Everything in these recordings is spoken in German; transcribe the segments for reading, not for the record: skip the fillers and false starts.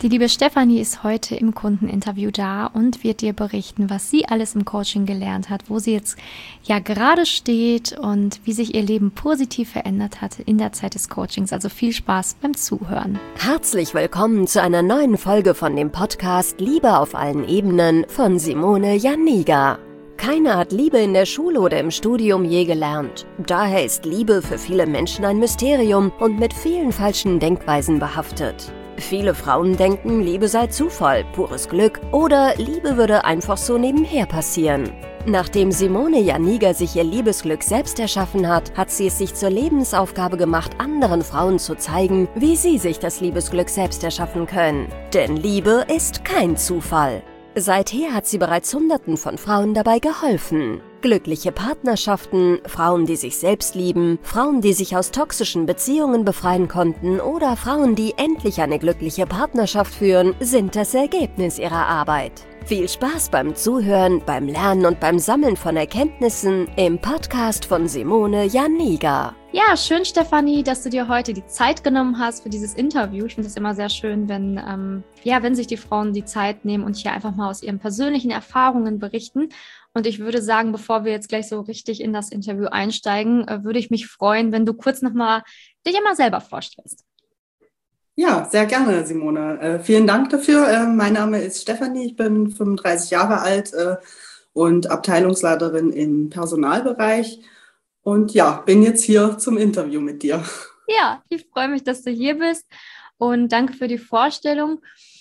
Die liebe Stefanie ist heute im Kundeninterview da und wird dir berichten, was sie alles im Coaching gelernt hat, wo sie jetzt ja gerade steht und wie sich ihr Leben positiv verändert hat in der Zeit des Coachings. Also viel Spaß beim Zuhören. Herzlich willkommen zu einer neuen Folge von dem Podcast Liebe auf allen Ebenen von Simone Janiga. Keiner hat Liebe in der Schule oder im Studium je gelernt. Daher ist Liebe für viele Menschen ein Mysterium und mit vielen falschen Denkweisen behaftet. Viele Frauen denken, Liebe sei Zufall, pures Glück oder Liebe würde einfach so nebenher passieren. Nachdem Simone Janiga sich ihr Liebesglück selbst erschaffen hat, hat sie es sich zur Lebensaufgabe gemacht, anderen Frauen zu zeigen, wie sie sich das Liebesglück selbst erschaffen können. Denn Liebe ist kein Zufall. Seither hat sie bereits Hunderten von Frauen dabei geholfen. Glückliche Partnerschaften, Frauen, die sich selbst lieben, Frauen, die sich aus toxischen Beziehungen befreien konnten oder Frauen, die endlich eine glückliche Partnerschaft führen, sind das Ergebnis ihrer Arbeit. Viel Spaß beim Zuhören, beim Lernen und beim Sammeln von Erkenntnissen im Podcast von Simone Janiga. Ja, schön, Stefanie, dass du dir heute die Zeit genommen hast für dieses Interview. Ich finde es immer sehr schön, wenn sich die Frauen die Zeit nehmen und hier einfach mal aus ihren persönlichen Erfahrungen berichten. Und ich würde sagen, bevor wir jetzt gleich so richtig in das Interview einsteigen, würde ich mich freuen, wenn du kurz nochmal dich einmal selber vorstellst. Ja, sehr gerne, Simone. Vielen Dank dafür. Mein Name ist Stefanie, ich bin 35 Jahre alt und Abteilungsleiterin im Personalbereich. Und ja, bin jetzt hier zum Interview mit dir. Ja, ich freue mich, dass du hier bist und danke für die Vorstellung.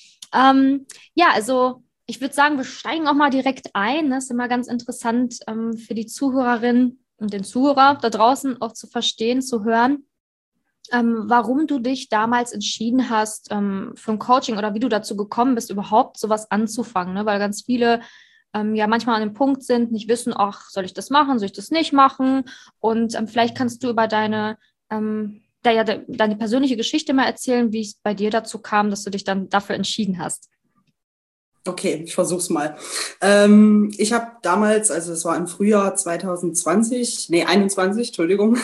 Ich würde sagen, wir steigen auch mal direkt ein. Das ist immer ganz interessant für die Zuhörerin und den Zuhörer da draußen auch zu verstehen, zu hören, warum du dich damals entschieden hast für ein Coaching oder wie du dazu gekommen bist, überhaupt sowas anzufangen, ne? Weil ganz viele manchmal an dem Punkt sind, nicht wissen, ach, soll ich das machen, soll ich das nicht machen? Und vielleicht kannst du über deine persönliche Geschichte mal erzählen, wie es bei dir dazu kam, dass du dich dann dafür entschieden hast. Okay, ich versuch's mal. Ich habe damals, also es war im Frühjahr 21, Entschuldigung,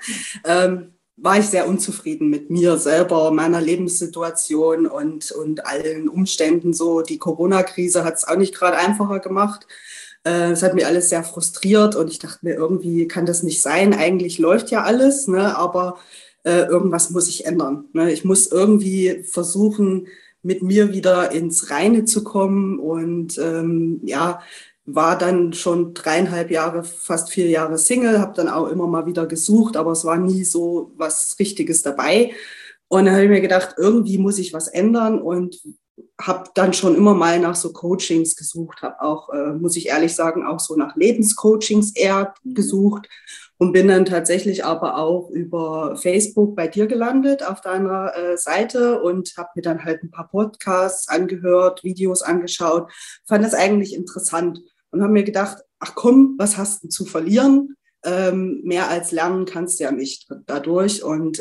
war ich sehr unzufrieden mit mir selber, meiner Lebenssituation und allen Umständen so. Die Corona-Krise hat es auch nicht gerade einfacher gemacht. Es hat mir alles sehr frustriert und ich dachte mir, irgendwie kann das nicht sein. Eigentlich läuft ja alles, ne? Aber irgendwas muss ich ändern. Ne? Ich muss irgendwie versuchen, mit mir wieder ins Reine zu kommen und war dann schon 3,5 Jahre, fast 4 Jahre Single, habe dann auch immer mal wieder gesucht, aber es war nie so was Richtiges dabei. Und dann habe ich mir gedacht, irgendwie muss ich was ändern und habe dann schon immer mal nach so Coachings gesucht, habe auch, muss ich ehrlich sagen, auch so nach Lebenscoachings eher gesucht und bin dann tatsächlich aber auch über Facebook bei dir gelandet auf deiner Seite und habe mir dann halt ein paar Podcasts angehört, Videos angeschaut, fand das eigentlich interessant und habe mir gedacht, ach komm, was hast du zu verlieren? Mehr als lernen kannst du ja nicht dadurch und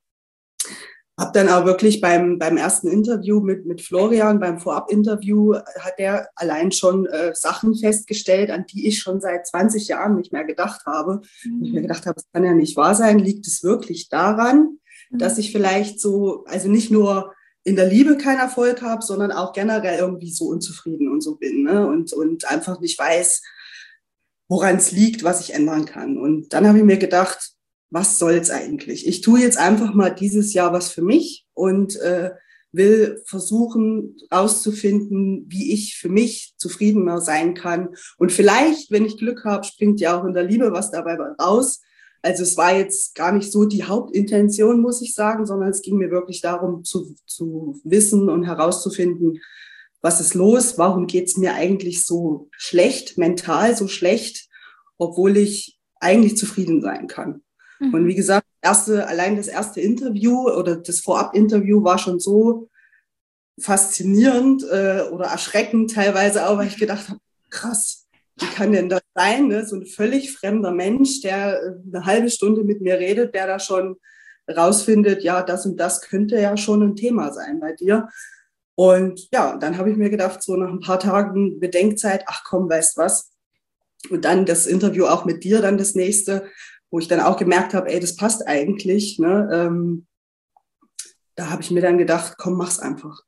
habe dann auch wirklich beim ersten Interview mit Florian, beim Vorab-Interview, hat er allein schon Sachen festgestellt, an die ich schon seit 20 Jahren nicht mehr gedacht habe. Und ich mir gedacht habe, das kann ja nicht wahr sein. Liegt es wirklich daran, dass ich vielleicht so, also nicht nur in der Liebe keinen Erfolg habe, sondern auch generell irgendwie so unzufrieden und so bin, ne? Und einfach nicht weiß, woran es liegt, was ich ändern kann. Und dann habe ich mir gedacht, was soll's eigentlich? Ich tue jetzt einfach mal dieses Jahr was für mich und will versuchen rauszufinden, wie ich für mich zufriedener sein kann. Und vielleicht, wenn ich Glück habe, springt ja auch in der Liebe was dabei raus. Also es war jetzt gar nicht so die Hauptintention, muss ich sagen, sondern es ging mir wirklich darum, zu wissen und herauszufinden, was ist los, warum geht's mir eigentlich so schlecht, mental so schlecht, obwohl ich eigentlich zufrieden sein kann. Und wie gesagt, allein das erste Interview oder das Vorab-Interview war schon so faszinierend oder erschreckend teilweise auch, weil ich gedacht habe, krass, wie kann denn das sein? Ne? So ein völlig fremder Mensch, der eine halbe Stunde mit mir redet, der da schon rausfindet, ja, das und das könnte ja schon ein Thema sein bei dir. Und ja, dann habe ich mir gedacht, so nach ein paar Tagen Bedenkzeit, ach komm, weißt was? Und dann das Interview auch mit dir, dann das nächste, wo ich dann auch gemerkt habe, ey, das passt eigentlich. Ne? Da habe ich mir dann gedacht, komm, mach's einfach.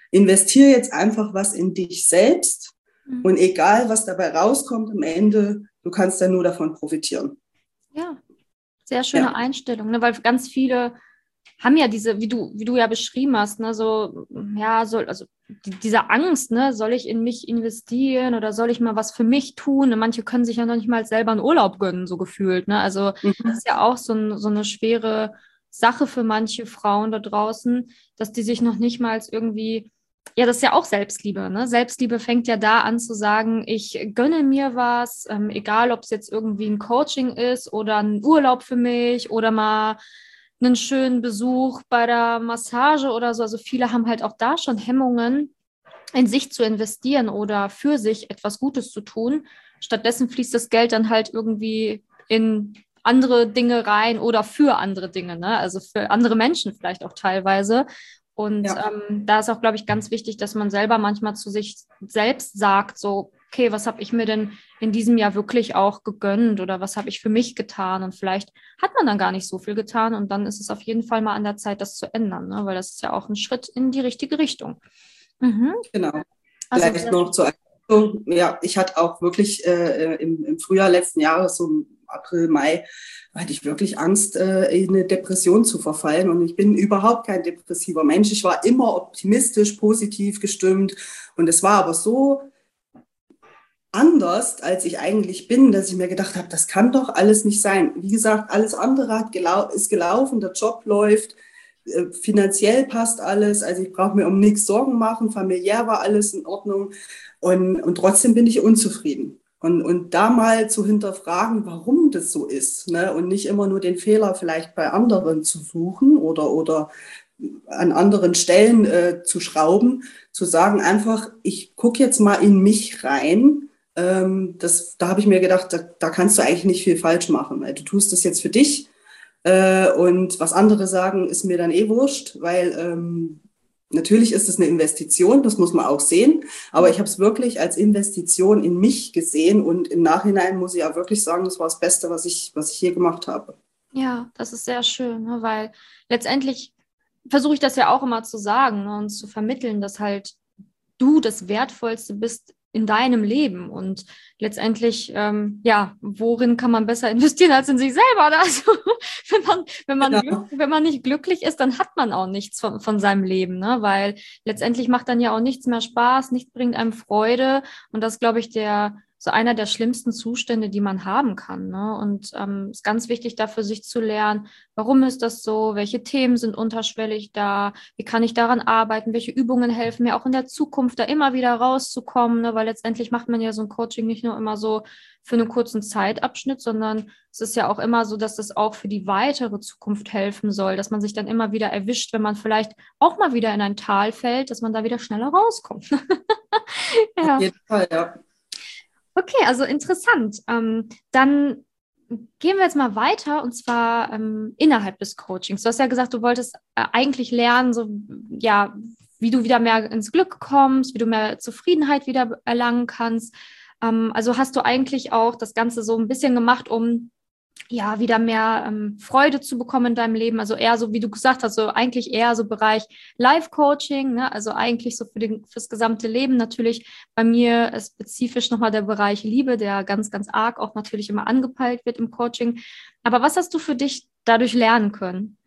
investiere jetzt einfach was in dich selbst und egal, was dabei rauskommt am Ende, du kannst ja nur davon profitieren. Ja, sehr schöne Einstellung, ne? Weil ganz viele haben ja diese, wie du ja beschrieben hast, ne, so, ja, diese Angst, ne, soll ich in mich investieren oder soll ich mal was für mich tun? Und manche können sich ja noch nicht mal selber einen Urlaub gönnen, so gefühlt, ne? Also das ist ja auch so eine schwere Sache für manche Frauen da draußen, dass die sich noch nicht mal irgendwie, ja, das ist ja auch Selbstliebe, ne? Selbstliebe fängt ja da an zu sagen, ich gönne mir was, egal ob es jetzt irgendwie ein Coaching ist oder ein Urlaub für mich oder mal einen schönen Besuch bei der Massage oder so. Also viele haben halt auch da schon Hemmungen, in sich zu investieren oder für sich etwas Gutes zu tun. Stattdessen fließt das Geld dann halt irgendwie in andere Dinge rein oder für andere Dinge, ne? Also für andere Menschen vielleicht auch teilweise. Und da ist auch, glaube ich, ganz wichtig, dass man selber manchmal zu sich selbst sagt, so, okay, was habe ich mir denn in diesem Jahr wirklich auch gegönnt oder was habe ich für mich getan? Und vielleicht hat man dann gar nicht so viel getan und dann ist es auf jeden Fall mal an der Zeit, das zu ändern, ne? Weil das ist ja auch ein Schritt in die richtige Richtung. Genau. Also, Vielleicht noch zur Ergänzung. Ja, ich hatte auch wirklich im Frühjahr letzten Jahres, so im April, Mai, hatte ich wirklich Angst, in eine Depression zu verfallen. Und ich bin überhaupt kein depressiver Mensch. Ich war immer optimistisch, positiv gestimmt. Und es war aber so anders, als ich eigentlich bin, dass ich mir gedacht habe, das kann doch alles nicht sein. Wie gesagt, alles andere ist gelaufen, der Job läuft, finanziell passt alles, also ich brauche mir um nichts Sorgen machen, familiär war alles in Ordnung und trotzdem bin ich unzufrieden. Und da mal zu hinterfragen, warum das so ist, ne? Und nicht immer nur den Fehler vielleicht bei anderen zu suchen oder an anderen Stellen zu schrauben, zu sagen einfach, ich gucke jetzt mal in mich rein. Da habe ich mir gedacht, da kannst du eigentlich nicht viel falsch machen, weil du tust das jetzt für dich und was andere sagen, ist mir dann eh wurscht, weil natürlich ist es eine Investition, das muss man auch sehen, aber ich habe es wirklich als Investition in mich gesehen und im Nachhinein muss ich ja wirklich sagen, das war das Beste, was ich je gemacht habe. ja, das ist sehr schön, ne? Weil letztendlich versuche ich das ja auch immer zu sagen, ne, und zu vermitteln, dass halt du das Wertvollste bist in deinem Leben und letztendlich, worin kann man besser investieren als in sich selber? Ne? Also wenn man nicht glücklich ist, dann hat man auch nichts von seinem Leben, ne? Weil letztendlich macht dann ja auch nichts mehr Spaß, nichts bringt einem Freude und das, glaube ich, so einer der schlimmsten Zustände, die man haben kann, ne? Und ist ganz wichtig, da für sich zu lernen, warum ist das so, welche Themen sind unterschwellig da, wie kann ich daran arbeiten, welche Übungen helfen mir auch in der Zukunft da immer wieder rauszukommen, ne? Weil letztendlich macht man ja so ein Coaching nicht nur immer so für einen kurzen Zeitabschnitt, sondern es ist ja auch immer so, dass das auch für die weitere Zukunft helfen soll, dass man sich dann immer wieder erwischt, wenn man vielleicht auch mal wieder in ein Tal fällt, dass man da wieder schneller rauskommt. Ja. Auf jeden Fall, ja. Okay, also interessant. Dann gehen wir jetzt mal weiter und zwar innerhalb des Coachings. Du hast ja gesagt, du wolltest eigentlich lernen, so ja, wie du wieder mehr ins Glück kommst, wie du mehr Zufriedenheit wieder erlangen kannst. Also hast du eigentlich auch das Ganze so ein bisschen gemacht, um ja wieder mehr Freude zu bekommen in deinem Leben. Also eher so, wie du gesagt hast, so eigentlich eher so Bereich Life-Coaching, ne? Also eigentlich so fürs gesamte Leben. Natürlich bei mir ist spezifisch nochmal der Bereich Liebe, der ganz, ganz arg auch natürlich immer angepeilt wird im Coaching. Aber was hast du für dich dadurch lernen können?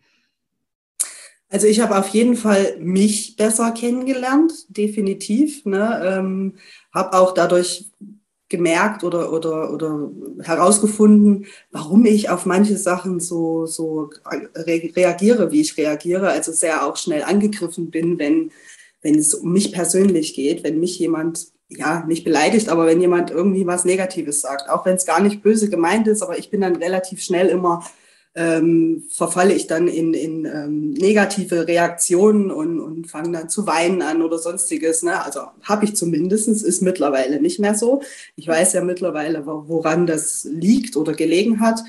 Also ich habe auf jeden Fall mich besser kennengelernt, definitiv, ne? Habe auch dadurch gemerkt oder herausgefunden, warum ich auf manche Sachen so reagiere, wie ich reagiere. Also sehr auch schnell angegriffen bin, wenn es um mich persönlich geht, wenn mich jemand, ja, nicht beleidigt, aber wenn jemand irgendwie was Negatives sagt, auch wenn es gar nicht böse gemeint ist, aber ich bin dann relativ schnell immer verfalle ich dann in negative Reaktionen und fange dann zu weinen an oder sonstiges. Ne? Also habe ich zumindest, ist mittlerweile nicht mehr so. Ich weiß ja mittlerweile, woran das liegt oder gelegen hat.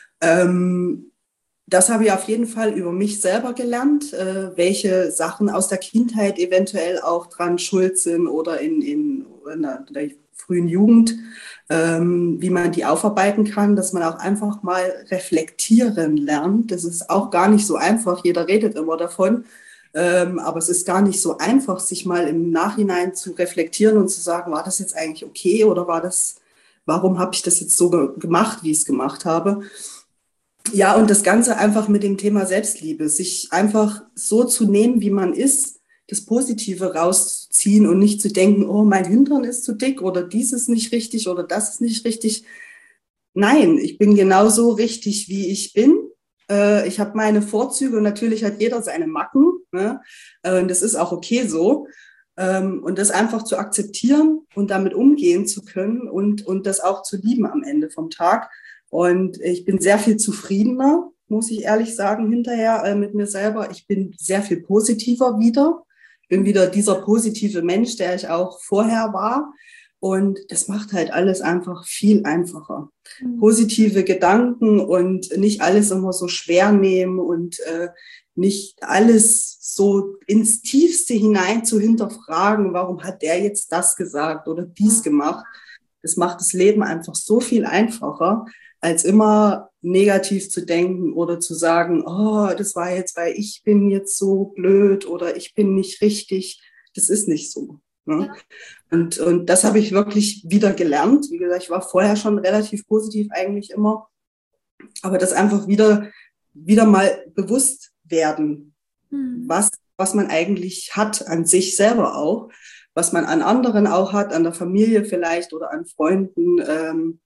Das habe ich auf jeden Fall über mich selber gelernt, welche Sachen aus der Kindheit eventuell auch dran schuld sind oder in der frühen Jugend, wie man die aufarbeiten kann, dass man auch einfach mal reflektieren lernt. Das ist auch gar nicht so einfach. Jeder redet immer davon. Aber es ist gar nicht so einfach, sich mal im Nachhinein zu reflektieren und zu sagen, war das jetzt eigentlich okay oder warum habe ich das jetzt so gemacht, wie ich es gemacht habe? Ja, und das Ganze einfach mit dem Thema Selbstliebe, sich einfach so zu nehmen, wie man ist, das Positive rauszuziehen und nicht zu denken, oh, mein Hintern ist zu dick oder dies ist nicht richtig oder das ist nicht richtig. Nein, ich bin genauso richtig, wie ich bin. Ich habe meine Vorzüge und natürlich hat jeder seine Macken. Ne? Und das ist auch okay so. Und das einfach zu akzeptieren und damit umgehen zu können und das auch zu lieben am Ende vom Tag. Und ich bin sehr viel zufriedener, muss ich ehrlich sagen, hinterher mit mir selber. Ich bin sehr viel positiver wieder. Ich bin wieder dieser positive Mensch, der ich auch vorher war. Und das macht halt alles einfach viel einfacher. Positive Gedanken und nicht alles immer so schwer nehmen und nicht alles so ins Tiefste hinein zu hinterfragen, warum hat der jetzt das gesagt oder dies gemacht. Das macht das Leben einfach so viel einfacher, als immer negativ zu denken oder zu sagen, oh, das war jetzt, weil ich bin jetzt so blöd oder ich bin nicht richtig. Das ist nicht so. Ne? Ja. Und das habe ich wirklich wieder gelernt. Wie gesagt, ich war vorher schon relativ positiv eigentlich immer. Aber das einfach wieder mal bewusst werden, was man eigentlich hat an sich selber auch, was man an anderen auch hat, an der Familie vielleicht oder an Freunden.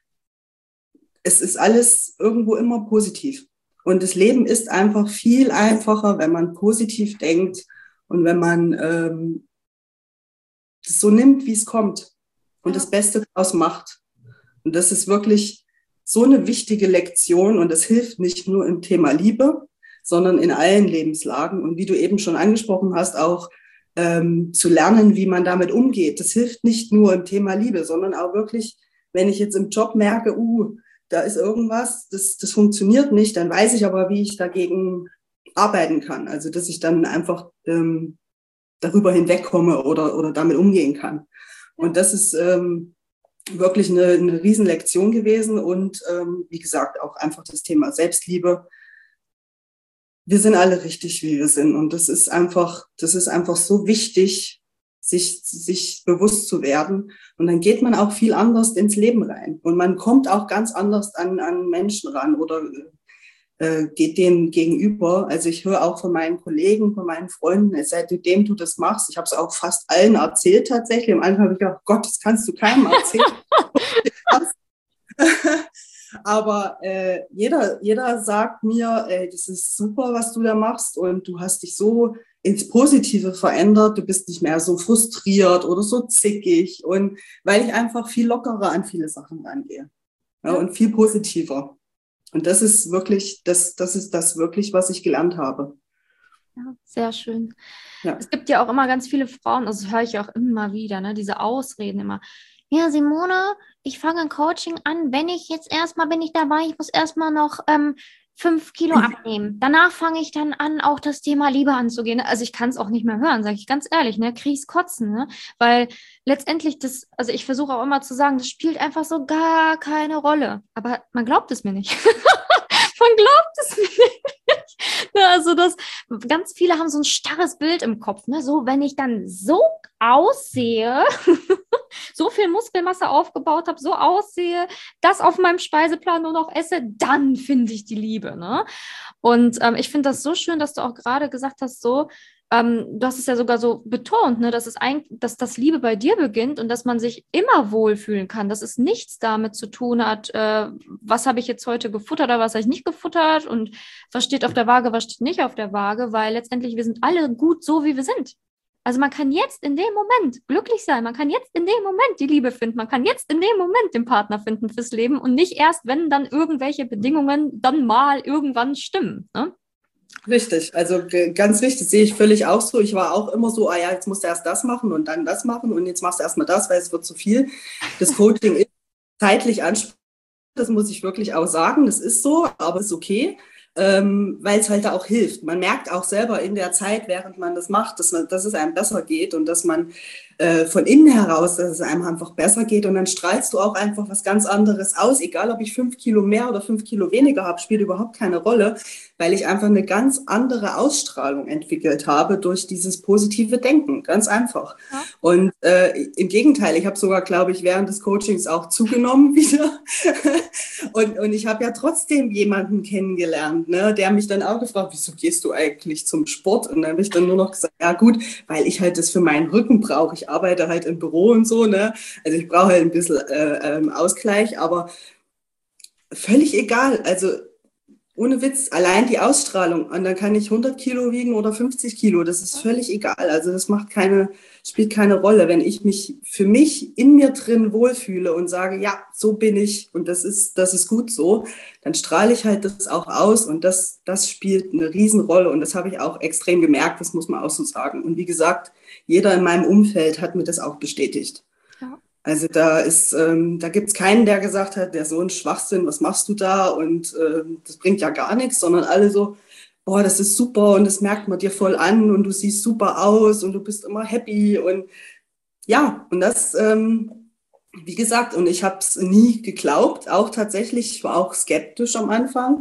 Es ist alles irgendwo immer positiv. Und das Leben ist einfach viel einfacher, wenn man positiv denkt und wenn man das so nimmt, wie es kommt und das Beste daraus macht. Und das ist wirklich so eine wichtige Lektion und das hilft nicht nur im Thema Liebe, sondern in allen Lebenslagen. Und wie du eben schon angesprochen hast, auch zu lernen, wie man damit umgeht. Das hilft nicht nur im Thema Liebe, sondern auch wirklich, wenn ich jetzt im Job merke, da ist irgendwas, das funktioniert nicht, dann weiß ich aber, wie ich dagegen arbeiten kann. Also, dass ich dann einfach darüber hinwegkomme oder damit umgehen kann. Und das ist wirklich eine Riesenlektion gewesen und wie gesagt, auch einfach das Thema Selbstliebe. Wir sind alle richtig, wie wir sind und das ist einfach so wichtig, sich bewusst zu werden und dann geht man auch viel anders ins Leben rein und man kommt auch ganz anders an Menschen ran oder geht denen gegenüber. Also ich höre auch von meinen Kollegen, von meinen Freunden, seitdem du das machst, ich habe es auch fast allen erzählt tatsächlich. Am Anfang habe ich gedacht, Gott, das kannst du keinem erzählen. Aber jeder sagt mir, das ist super, was du da machst und du hast dich so ins Positive verändert, du bist nicht mehr so frustriert oder so zickig und weil ich einfach viel lockerer an viele Sachen rangehe und viel positiver. Und das ist wirklich, das ist das wirklich, was ich gelernt habe. Ja, sehr schön. Ja. Es gibt ja auch immer ganz viele Frauen, also das höre ich auch immer wieder, ne, diese Ausreden immer. Ja, Simone, ich fange ein Coaching an, bin ich dabei, ich muss erstmal noch 5 Kilo abnehmen. Danach fange ich dann an, auch das Thema Liebe anzugehen. Also ich kann es auch nicht mehr hören, sage ich ganz ehrlich, ne? Kriege ich's kotzen, ne? Weil letztendlich also ich versuche auch immer zu sagen, das spielt einfach so gar keine Rolle. Aber man glaubt es mir nicht. Man glaubt es mir nicht. Ne, also ganz viele haben so ein starres Bild im Kopf, ne? So, wenn ich dann so aussehe, so viel Muskelmasse aufgebaut habe, so aussehe, das auf meinem Speiseplan nur noch esse, dann finde ich die Liebe. Ne? Und ich finde das so schön, dass du auch gerade gesagt hast, du hast es ja sogar so betont, ne, dass das Liebe bei dir beginnt und dass man sich immer wohlfühlen kann, dass es nichts damit zu tun hat, was habe ich jetzt heute gefuttert oder was habe ich nicht gefuttert und was steht auf der Waage, was steht nicht auf der Waage, weil letztendlich wir sind alle gut so, wie wir sind. Also man kann jetzt in dem Moment glücklich sein, man kann jetzt in dem Moment die Liebe finden, man kann jetzt in dem Moment den Partner finden fürs Leben und nicht erst, wenn dann irgendwelche Bedingungen dann mal irgendwann stimmen. Ne? Richtig, also ganz wichtig, sehe ich völlig auch so. Ich war auch immer so, jetzt musst du erst das machen und dann das machen und jetzt machst du erstmal das, weil es wird zu viel. Das Coaching ist zeitlich anspruchsvoll, das muss ich wirklich auch sagen, das ist so, aber es ist okay. Weil es halt auch hilft. Man merkt auch selber in der Zeit, während man das macht, dass es einem besser geht und dass man von innen heraus, dass es einem einfach besser geht und dann strahlst du auch einfach was ganz anderes aus, egal ob ich 5 Kilo mehr oder 5 Kilo weniger habe, spielt überhaupt keine Rolle. weil ich einfach eine ganz andere Ausstrahlung entwickelt habe durch dieses positive Denken, ganz einfach. Ja. Und im Gegenteil, ich habe sogar, glaube ich, während des Coachings auch zugenommen wieder. Und ich habe ja trotzdem jemanden kennengelernt, ne, der mich dann auch gefragt, wieso gehst du eigentlich zum Sport? Und dann habe ich dann nur noch gesagt, ja gut, weil ich halt das für meinen Rücken brauche. Ich arbeite halt im Büro und so, ne? Also ich brauche halt ein bisschen Ausgleich, aber völlig egal. Also ohne Witz, allein die Ausstrahlung. Und dann kann ich 100 Kilo wiegen oder 50 Kilo. Das ist völlig egal. Also das spielt keine Rolle. Wenn ich mich für mich in mir drin wohlfühle und sage, ja, so bin ich und das ist gut so, dann strahle ich halt das auch aus und das spielt eine Riesenrolle. Und das habe ich auch extrem gemerkt. Das muss man auch so sagen. Und wie gesagt, jeder in meinem Umfeld hat mir das auch bestätigt. Ja. Also da gibt's keinen, der gesagt hat, der so ein Schwachsinn, was machst du da? Und das bringt ja gar nichts, sondern alle so, boah, das ist super und das merkt man dir voll an und du siehst super aus und du bist immer happy. Und ja, und das, wie gesagt, und ich habe es nie geglaubt, auch tatsächlich, ich war auch skeptisch am Anfang.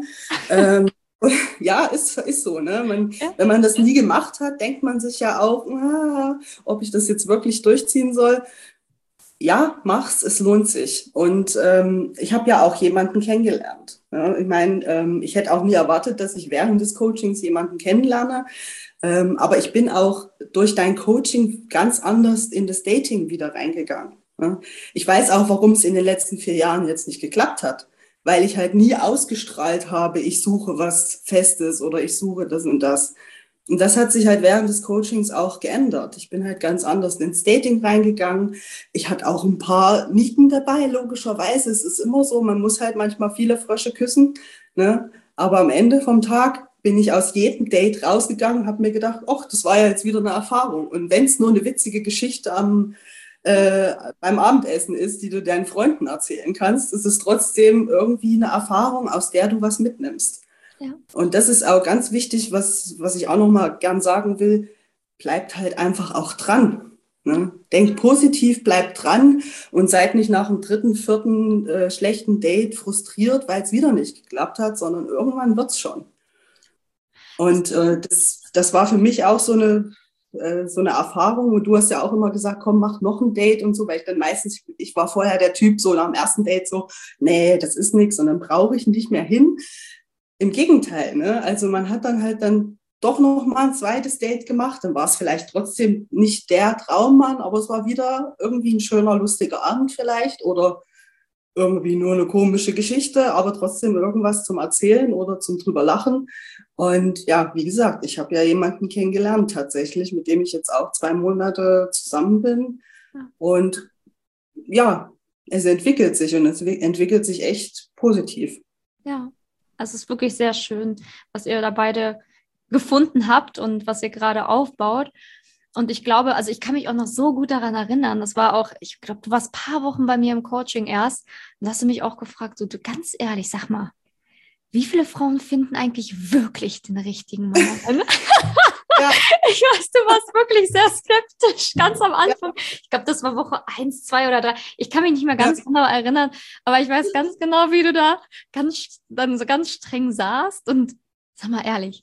Ja, ist so, ne? Wenn man das nie gemacht hat, denkt man sich ja auch, ob ich das jetzt wirklich durchziehen soll. Ja, mach's, es lohnt sich. Und ich habe ja auch jemanden kennengelernt. Ja, ich meine, ich hätte auch nie erwartet, dass ich während des Coachings jemanden kennenlerne. Aber ich bin auch durch dein Coaching ganz anders in das Dating wieder reingegangen. Ja. Ich weiß auch, warum es in den letzten 4 Jahren jetzt nicht geklappt hat. Weil ich halt nie ausgestrahlt habe, ich suche was Festes oder ich suche das und das. Und das hat sich halt während des Coachings auch geändert. Ich bin halt ganz anders ins Dating reingegangen. Ich hatte auch ein paar Nieten dabei, logischerweise. Es ist immer so, man muss halt manchmal viele Frösche küssen, ne? Aber am Ende vom Tag bin ich aus jedem Date rausgegangen, habe mir gedacht, ach, das war ja jetzt wieder eine Erfahrung. Und wenn es nur eine witzige Geschichte beim Abendessen ist, die du deinen Freunden erzählen kannst, ist es trotzdem irgendwie eine Erfahrung, aus der du was mitnimmst. Ja. Und das ist auch ganz wichtig, was ich auch noch mal gern sagen will, bleibt halt einfach auch dran. Ne? Denkt positiv, bleibt dran und seid nicht nach dem 3., 4. Schlechten Date frustriert, weil es wieder nicht geklappt hat, sondern irgendwann wird's schon. Und das war für mich auch so eine Erfahrung. Und du hast ja auch immer gesagt, komm, mach noch ein Date und so, weil ich dann meistens, ich war vorher der Typ so nach dem ersten Date so, nee, das ist nichts und dann brauche ich nicht mehr hin. Im Gegenteil, ne? Also man hat dann halt dann doch noch mal ein zweites Date gemacht, dann war es vielleicht trotzdem nicht der Traummann, aber es war wieder irgendwie ein schöner, lustiger Abend vielleicht oder irgendwie nur eine komische Geschichte, aber trotzdem irgendwas zum Erzählen oder zum drüber lachen. Und ja, wie gesagt, ich habe ja jemanden kennengelernt tatsächlich, mit dem ich jetzt auch 2 Monate zusammen bin. Ja. Und ja, es entwickelt sich und es entwickelt sich echt positiv. Ja, also es ist wirklich sehr schön, was ihr da beide gefunden habt und was ihr gerade aufbaut. Und ich glaube, also ich kann mich auch noch so gut daran erinnern, das war auch, ich glaube, du warst ein paar Wochen bei mir im Coaching erst und hast du mich auch gefragt, so, du ganz ehrlich, sag mal, wie viele Frauen finden eigentlich wirklich den richtigen Mann? Ja. Ich weiß, du warst wirklich sehr skeptisch, ganz am Anfang. Ja. Ich glaube, das war Woche 1, 2 oder 3. Ich kann mich nicht mehr ganz genau erinnern, aber ich weiß ganz genau, wie du da dann so ganz streng saßt und sag mal ehrlich.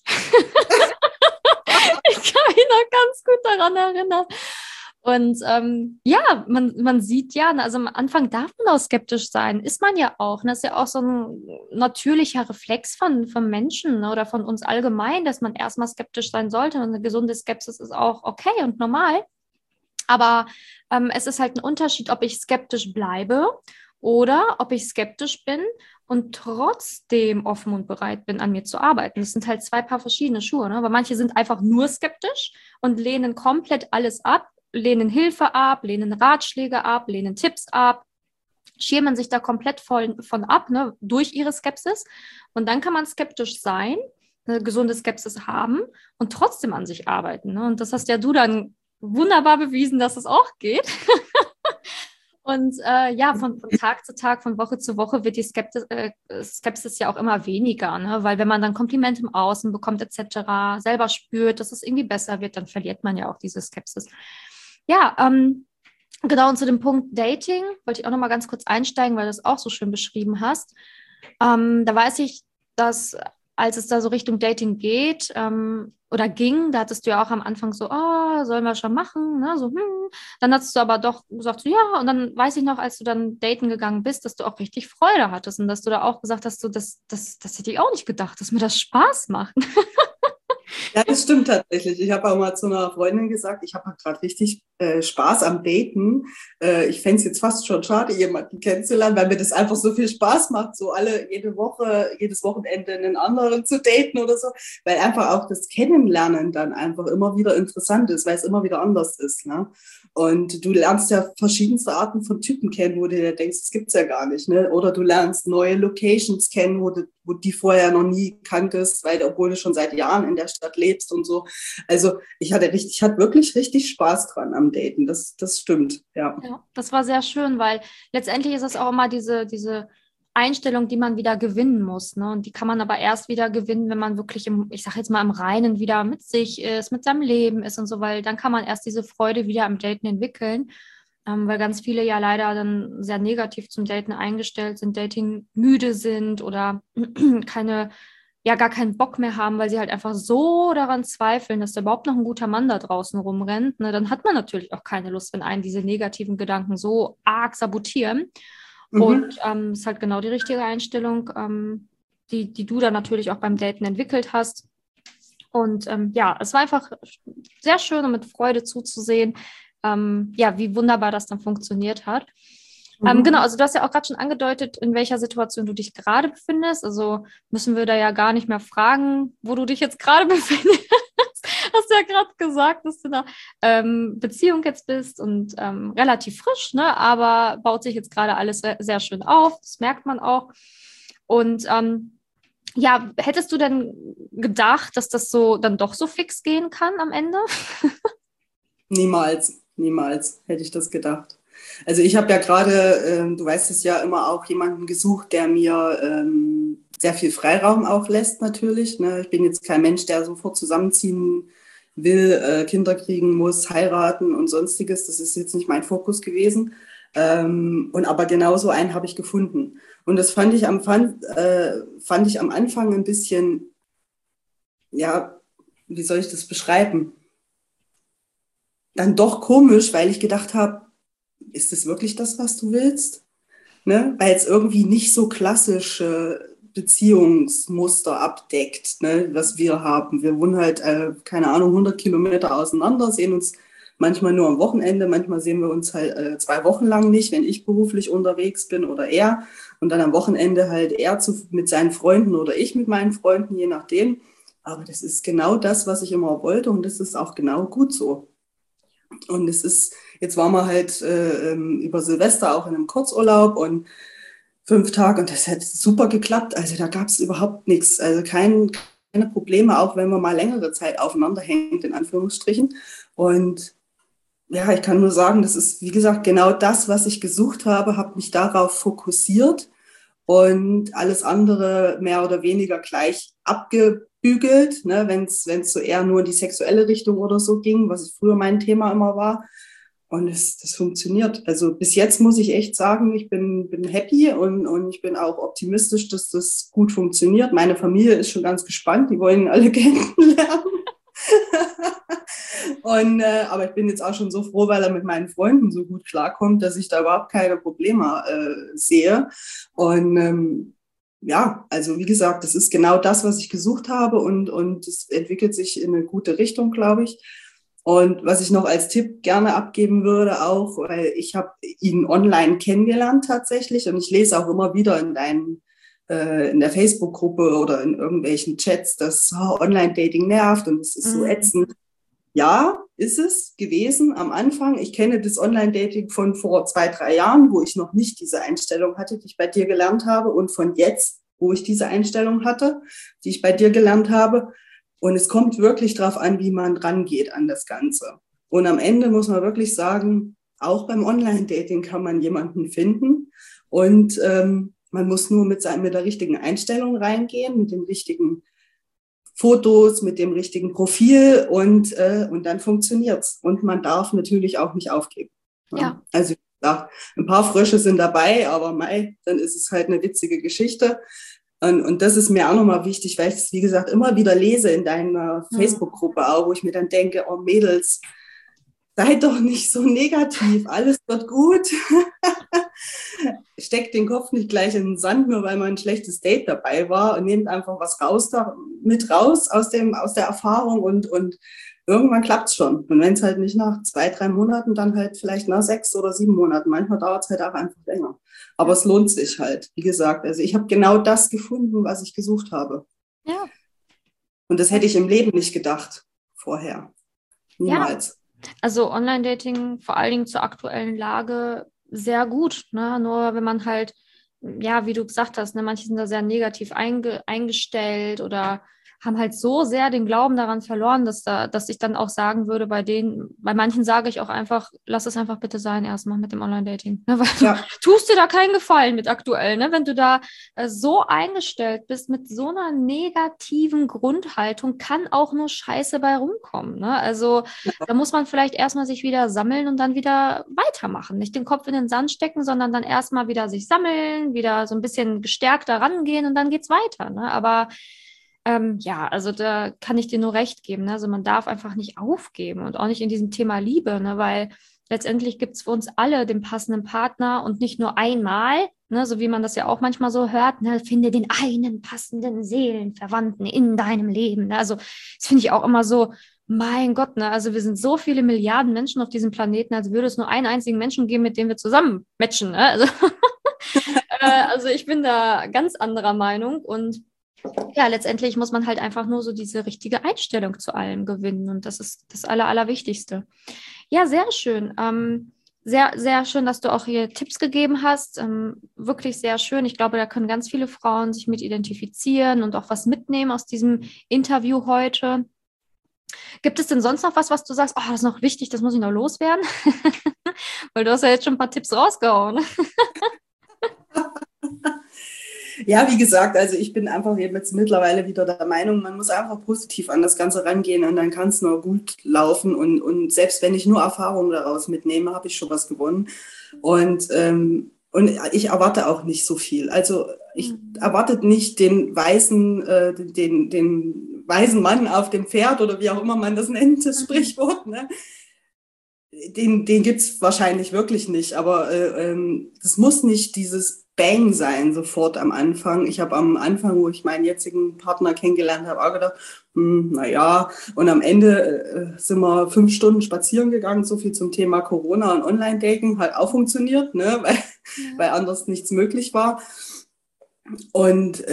Ich kann mich noch ganz gut daran erinnern. Und ja, man sieht ja, also am Anfang darf man auch skeptisch sein, ist man ja auch. Das ist ja auch so ein natürlicher Reflex von Menschen oder von uns allgemein, dass man erstmal skeptisch sein sollte. Und eine gesunde Skepsis ist auch okay und normal. Aber es ist halt ein Unterschied, ob ich skeptisch bleibe oder ob ich skeptisch bin und trotzdem offen und bereit bin, an mir zu arbeiten. Das sind halt 2 Paar verschiedene Schuhe, ne? Weil manche sind einfach nur skeptisch und lehnen komplett alles ab, lehnen Hilfe ab, lehnen Ratschläge ab, lehnen Tipps ab, schirmen sich da komplett von ab, ne, durch ihre Skepsis. Und dann kann man skeptisch sein, eine gesunde Skepsis haben und trotzdem an sich arbeiten. Ne? Und das hast ja du dann wunderbar bewiesen, dass es auch geht. Und ja, von Tag zu Tag, von Woche zu Woche wird die Skepsis ja auch immer weniger, ne? Weil wenn man dann Komplimente im Außen bekommt etc., selber spürt, dass es irgendwie besser wird, dann verliert man ja auch diese Skepsis. Ja, genau, und zu dem Punkt Dating wollte ich auch noch mal ganz kurz einsteigen, weil du das auch so schön beschrieben hast. Da weiß ich, dass als es da so Richtung Dating geht oder ging, da hattest du ja auch am Anfang so, oh, sollen wir schon machen, ne? So, Dann hattest du aber doch gesagt, so, ja, und dann weiß ich noch, als du dann daten gegangen bist, dass du auch richtig Freude hattest und dass du da auch gesagt hast, so, das hätte ich auch nicht gedacht, dass mir das Spaß macht. Ja, das stimmt tatsächlich. Ich habe auch mal zu einer Freundin gesagt, ich habe gerade richtig Spaß am Daten. Ich fände es jetzt fast schon schade, jemanden kennenzulernen, weil mir das einfach so viel Spaß macht, so jede Woche, jedes Wochenende einen anderen zu daten oder so, weil einfach auch das Kennenlernen dann einfach immer wieder interessant ist, weil es immer wieder anders ist. Ne? Und du lernst ja verschiedenste Arten von Typen kennen, wo du dir denkst, das gibt's ja gar nicht. Ne? Oder du lernst neue Locations kennen, wo du die vorher noch nie kanntest, obwohl du schon seit Jahren in der Stadt lebst und so. Also ich hatte wirklich richtig Spaß dran am Daten. Das stimmt, ja. Ja, das war sehr schön, weil letztendlich ist es auch immer diese Einstellung, die man wieder gewinnen muss. Ne? Und die kann man aber erst wieder gewinnen, wenn man wirklich ich sage jetzt mal, im Reinen wieder mit sich ist, mit seinem Leben ist und so, weil dann kann man erst diese Freude wieder am Daten entwickeln. Weil ganz viele ja leider dann sehr negativ zum Daten eingestellt sind, Dating müde sind oder gar keinen Bock mehr haben, weil sie halt einfach so daran zweifeln, dass da überhaupt noch ein guter Mann da draußen rumrennt. Ne? Dann hat man natürlich auch keine Lust, wenn einen diese negativen Gedanken so arg sabotieren. Und ist halt genau die richtige Einstellung, die du dann natürlich auch beim Daten entwickelt hast. Und es war einfach sehr schön und mit Freude zuzusehen, wie wunderbar das dann funktioniert hat. Genau, also du hast ja auch gerade schon angedeutet, in welcher Situation du dich gerade befindest. Also müssen wir da ja gar nicht mehr fragen, wo du dich jetzt gerade befindest. Hast du ja gerade gesagt, dass du in einer Beziehung jetzt bist und relativ frisch, ne? Aber baut sich jetzt gerade alles sehr, sehr schön auf. Das merkt man auch. Und hättest du denn gedacht, dass das so dann doch so fix gehen kann am Ende? Niemals hätte ich das gedacht. Also ich habe ja gerade, du weißt es ja, immer auch jemanden gesucht, der mir sehr viel Freiraum auch lässt natürlich. Ne? Ich bin jetzt kein Mensch, der sofort zusammenziehen will, Kinder kriegen muss, heiraten und sonstiges. Das ist jetzt nicht mein Fokus gewesen. Aber genauso einen habe ich gefunden. Und das fand ich am Anfang ein bisschen, ja, wie soll ich das beschreiben? Dann doch komisch, weil ich gedacht habe, ist das wirklich das, was du willst? Ne? Weil es irgendwie nicht so klassische Beziehungsmuster abdeckt, ne? Was wir haben. Wir wohnen halt, keine Ahnung, 100 Kilometer auseinander, sehen uns manchmal nur am Wochenende, manchmal sehen wir uns halt 2 Wochen lang nicht, wenn ich beruflich unterwegs bin oder er. Und dann am Wochenende halt er mit seinen Freunden oder ich mit meinen Freunden, je nachdem. Aber das ist genau das, was ich immer wollte und das ist auch genau gut so. Und jetzt waren wir halt über Silvester auch in einem Kurzurlaub und 5 Tage und das hat super geklappt. Also da gab es überhaupt nichts, also keine Probleme, auch wenn man mal längere Zeit aufeinander hängt, in Anführungsstrichen. Und ja, ich kann nur sagen, das ist, wie gesagt, genau das, was ich gesucht habe, habe mich darauf fokussiert und alles andere mehr oder weniger gleich abgebügelt, ne, wenn es so eher nur in die sexuelle Richtung oder so ging, was früher mein Thema immer war. Und das funktioniert. Also bis jetzt muss ich echt sagen, ich bin happy und ich bin auch optimistisch, dass das gut funktioniert. Meine Familie ist schon ganz gespannt, die wollen ihn alle kennenlernen. Aber ich bin jetzt auch schon so froh, weil er mit meinen Freunden so gut klarkommt, dass ich da überhaupt keine Probleme sehe. Und also wie gesagt, das ist genau das, was ich gesucht habe und es entwickelt sich in eine gute Richtung, glaube ich. Und was ich noch als Tipp gerne abgeben würde, auch, weil ich habe ihn online kennengelernt tatsächlich und ich lese auch immer wieder in der Facebook-Gruppe oder in irgendwelchen Chats, dass Online-Dating nervt und es ist so ätzend. Ja, ist es gewesen am Anfang. Ich kenne das Online-Dating von vor 2, 3 Jahren, wo ich noch nicht diese Einstellung hatte, die ich bei dir gelernt habe und von jetzt, wo ich diese Einstellung hatte, die ich bei dir gelernt habe. Und es kommt wirklich darauf an, wie man rangeht an das Ganze. Und am Ende muss man wirklich sagen, auch beim Online-Dating kann man jemanden finden. Und man muss nur mit der richtigen Einstellung reingehen, mit den richtigen Fotos, mit dem richtigen Profil und dann funktioniert's. Und man darf natürlich auch nicht aufgeben. Ja. Also ein paar Frösche sind dabei, aber dann ist es halt eine witzige Geschichte. Und das ist mir auch nochmal wichtig, weil ich es, wie gesagt, immer wieder lese in deiner Facebook-Gruppe auch, wo ich mir dann denke, oh Mädels, seid doch nicht so negativ, alles wird gut. Steckt den Kopf nicht gleich in den Sand, nur weil man ein schlechtes Date dabei war, und nehmt einfach was mit raus aus der Erfahrung, und irgendwann klappt es schon. Und wenn es halt nicht nach 2-3 Monaten, dann halt vielleicht nach 6 oder 7 Monaten. Manchmal dauert es halt auch einfach länger. Aber es lohnt sich halt, wie gesagt. Also ich habe genau das gefunden, was ich gesucht habe. Ja. Und das hätte ich im Leben nicht gedacht vorher. Niemals. Ja. Also Online-Dating vor allen Dingen zur aktuellen Lage sehr gut, ne? Nur wenn man halt, ja, wie du gesagt hast, ne, manche sind da sehr negativ eingestellt oder haben halt so sehr den Glauben daran verloren, dass ich dann auch sagen würde, bei manchen sage ich auch einfach, lass es einfach bitte sein erstmal mit dem Online-Dating. Ne? Weil du tust dir da keinen Gefallen mit aktuell, ne? Wenn du da so eingestellt bist mit so einer negativen Grundhaltung, kann auch nur Scheiße bei rumkommen. Ne? Also da muss man vielleicht erstmal sich wieder sammeln und dann wieder weitermachen. Nicht den Kopf in den Sand stecken, sondern dann erstmal wieder sich sammeln, wieder so ein bisschen gestärkter rangehen und dann geht's weiter. Ne? Aber ja, also da kann ich dir nur recht geben. Ne? Also man darf einfach nicht aufgeben und auch nicht in diesem Thema Liebe, ne? Weil letztendlich gibt es für uns alle den passenden Partner und nicht nur einmal, ne? So wie man das ja auch manchmal so hört, ne? Finde den einen passenden Seelenverwandten in deinem Leben. Ne? Also das finde ich auch immer so, mein Gott, ne? Also wir sind so viele Milliarden Menschen auf diesem Planeten, als würde es nur einen einzigen Menschen geben, mit dem wir zusammen matchen. Ne? Also ich bin da ganz anderer Meinung, und ja, letztendlich muss man halt einfach nur so diese richtige Einstellung zu allem gewinnen, und das ist das Allerwichtigste. Ja, sehr schön. Sehr, sehr schön, dass du auch hier Tipps gegeben hast. Wirklich sehr schön. Ich glaube, da können ganz viele Frauen sich mit identifizieren und auch was mitnehmen aus diesem Interview heute. Gibt es denn sonst noch was du sagst, oh, das ist noch wichtig, das muss ich noch loswerden? Weil du hast ja jetzt schon ein paar Tipps rausgehauen. Ja, wie gesagt, also ich bin einfach jetzt mittlerweile wieder der Meinung, man muss einfach positiv an das Ganze rangehen, und dann kann es nur gut laufen, und selbst wenn ich nur Erfahrungen daraus mitnehme, habe ich schon was gewonnen, und ich erwarte auch nicht so viel. Also ich erwarte nicht den weißen Mann auf dem Pferd oder wie auch immer man das nennt, das Sprichwort, ne? Den gibt es wahrscheinlich wirklich nicht, aber das muss nicht dieses Bang sein, sofort am Anfang. Ich habe am Anfang, wo ich meinen jetzigen Partner kennengelernt habe, auch gedacht, naja, und am Ende sind wir 5 Stunden spazieren gegangen, so viel zum Thema Corona und Online-Dating, hat auch funktioniert, ne? Weil anders nichts möglich war. Und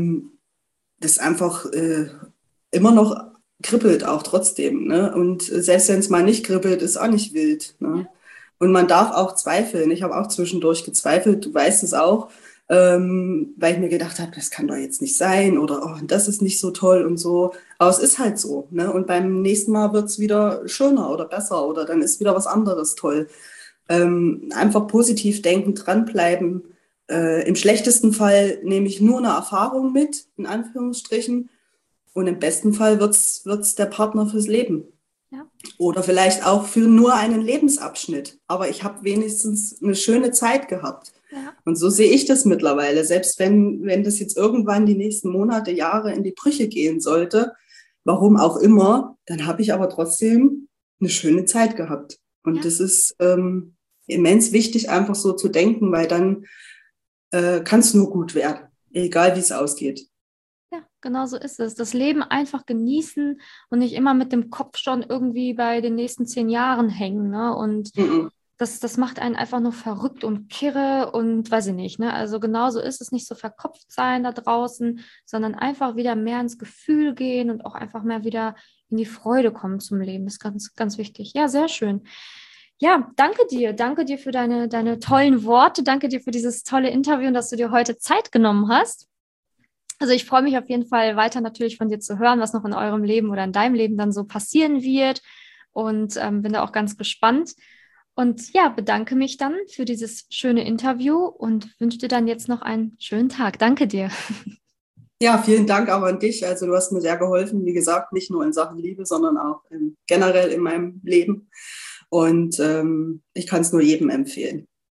das einfach immer noch kribbelt auch trotzdem, ne? Und selbst wenn es mal nicht kribbelt, ist auch nicht wild, ne? Ja. Und man darf auch zweifeln. Ich habe auch zwischendurch gezweifelt, du weißt es auch, weil ich mir gedacht habe, das kann doch jetzt nicht sein, oder oh, das ist nicht so toll und so. Aber es ist halt so, ne? Und beim nächsten Mal wird es wieder schöner oder besser, oder dann ist wieder was anderes toll. Einfach positiv denken, dranbleiben. Im schlechtesten Fall nehme ich nur eine Erfahrung mit, in Anführungsstrichen. Und im besten Fall wird's der Partner fürs Leben. Ja. Oder vielleicht auch für nur einen Lebensabschnitt. Aber ich habe wenigstens eine schöne Zeit gehabt. Ja. Und so sehe ich das mittlerweile. Selbst wenn das jetzt irgendwann die nächsten Monate, Jahre in die Brüche gehen sollte, warum auch immer, dann habe ich aber trotzdem eine schöne Zeit gehabt. Und das ist immens wichtig, einfach so zu denken, weil dann kann es nur gut werden, egal wie es ausgeht. Ja, genau so ist es. Das Leben einfach genießen und nicht immer mit dem Kopf schon irgendwie bei den nächsten 10 Jahren hängen. Ne? Und das macht einen einfach nur verrückt und kirre und weiß ich nicht. Ne? Also genau so ist es, nicht so verkopft sein da draußen, sondern einfach wieder mehr ins Gefühl gehen und auch einfach mehr wieder in die Freude kommen zum Leben. Das ist ganz, ganz wichtig. Ja, sehr schön. Ja, danke dir. Danke dir für deine tollen Worte. Danke dir für dieses tolle Interview und dass du dir heute Zeit genommen hast. Also ich freue mich auf jeden Fall weiter natürlich von dir zu hören, was noch in eurem Leben oder in deinem Leben dann so passieren wird, und bin da auch ganz gespannt. Und ja, bedanke mich dann für dieses schöne Interview und wünsche dir dann jetzt noch einen schönen Tag. Danke dir. Ja, vielen Dank auch an dich. Also du hast mir sehr geholfen, wie gesagt, nicht nur in Sachen Liebe, sondern auch generell in meinem Leben. Und ich kann es nur jedem empfehlen.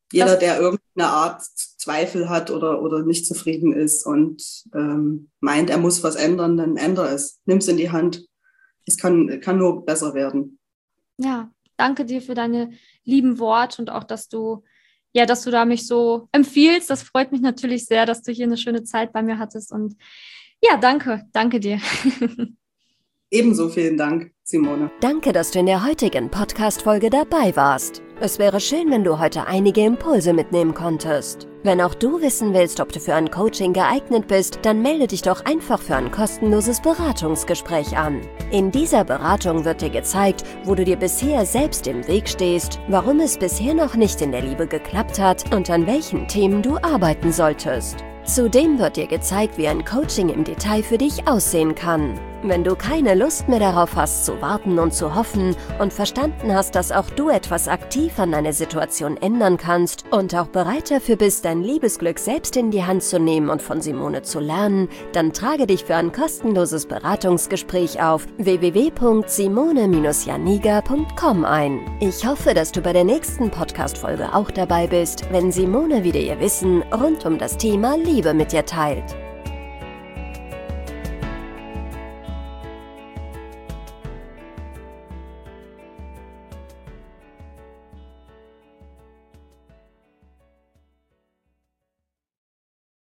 Jeder, der irgendeine Art Zweifel hat oder nicht zufrieden ist und meint, er muss was ändern, dann ändere es. Nimm es in die Hand. Es kann nur besser werden. Ja, danke dir für deine lieben Worte und auch, dass du da mich so empfiehlst. Das freut mich natürlich sehr, dass du hier eine schöne Zeit bei mir hattest. Und ja, danke dir. Ebenso vielen Dank, Simone. Danke, dass du in der heutigen Podcast-Folge dabei warst. Es wäre schön, wenn du heute einige Impulse mitnehmen konntest. Wenn auch du wissen willst, ob du für ein Coaching geeignet bist, dann melde dich doch einfach für ein kostenloses Beratungsgespräch an. In dieser Beratung wird dir gezeigt, wo du dir bisher selbst im Weg stehst, warum es bisher noch nicht in der Liebe geklappt hat und an welchen Themen du arbeiten solltest. Zudem wird dir gezeigt, wie ein Coaching im Detail für dich aussehen kann. Wenn du keine Lust mehr darauf hast, zu warten und zu hoffen und verstanden hast, dass auch du etwas aktiv an deiner Situation ändern kannst und auch bereit dafür bist, dein Liebesglück selbst in die Hand zu nehmen und von Simone zu lernen, dann trage dich für ein kostenloses Beratungsgespräch auf www.simone-janiga.com ein. Ich hoffe, dass du bei der nächsten Podcast-Folge auch dabei bist, wenn Simone wieder ihr Wissen rund um das Thema Liebe mit dir teilt.